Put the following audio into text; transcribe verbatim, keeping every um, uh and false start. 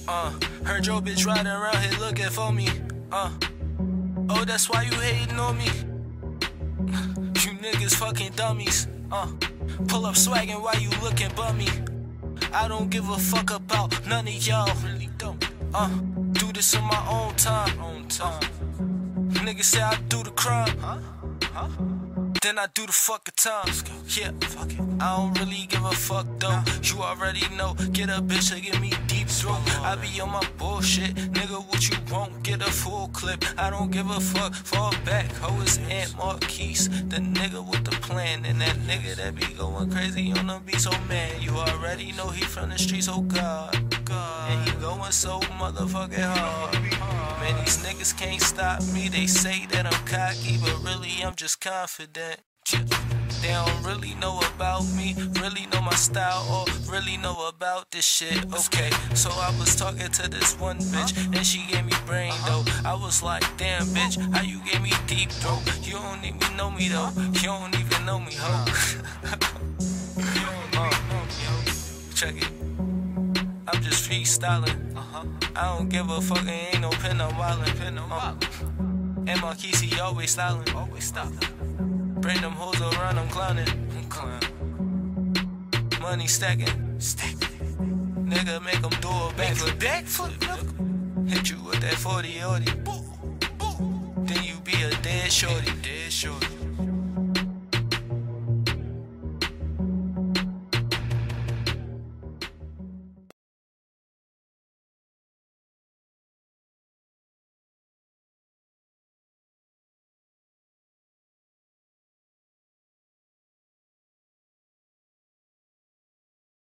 Uh, heard your bitch riding around here looking for me. Uh, oh, that's why you hating on me. You niggas fucking dummies. Uh, pull up swaggin' while you looking bummy. I don't give a fuck about none of y'all. Really don't. Uh, do this on my own time. Own time. Uh, niggas say I do the crime. Huh? Huh? Then I do the fucking time. Yeah, fuck it. I don't really give a fuck though. You already know. Get a bitch to give me deep throat. I be on my bullshit. Nigga, what you want? Get a full clip. I don't give a fuck. Fall back. Ho is Aunt Marquise. The nigga with the plan. And that nigga that be going crazy on the beat. So man, you already know he from the streets. Oh God. God. And he going so motherfucking hard. Man, these niggas can't stop me. They say that I'm cocky, but really I'm just confident. They don't really know about me, really know my style, or really know about this shit. Okay, so I was talking to this one bitch, and she gave me brain though. I was like, damn bitch, how you gave me deep throat? You don't even know me though, you don't even know me, ho. uh, check it. I'm just freestyling. Uh-huh. I don't give a fuck, ain't no pin, I'm wildin'. Pin, I'm wildin'. And Marquise, he always styling. Always styling. Bring them hoes around, I'm clowning. I'm clowning. Money stacking. Stacking. Nigga, make them do a backflip. Backflip. Hit you with that forty orty. Then you be a dead shorty. Dead shorty.